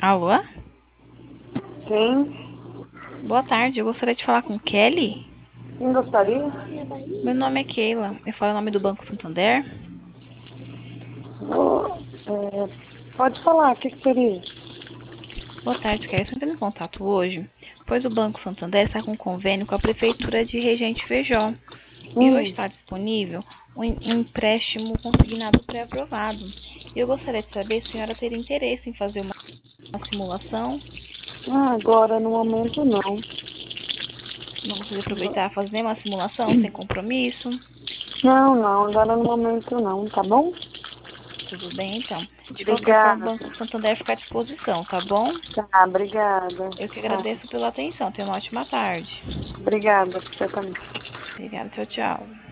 Alô? Sim, Boa tarde, eu gostaria de falar com Kelly. quem gostaria? Meu nome é Keila, eu falo em nome do Banco Santander. Pode falar, o que seria? Boa tarde, Kelly. Estou entrando em contato hoje, pois o Banco Santander está com um convênio com a Prefeitura de Regente Feijó. E hoje Hum, está disponível um empréstimo consignado pré-aprovado. E eu gostaria de saber se a senhora teria interesse em fazer uma simulação. agora no momento não. Não gostaria de aproveitar e fazer uma simulação sem compromisso. Não, não, agora no momento não, tá bom? Tudo bem, então. De qualquer forma, o Obrigada. Banco Santander fica à disposição, tá bom? Tá, obrigada. Eu que Tá. agradeço pela atenção. Tenha uma ótima tarde. Obrigada, você também. Obrigada. Tchau, tchau.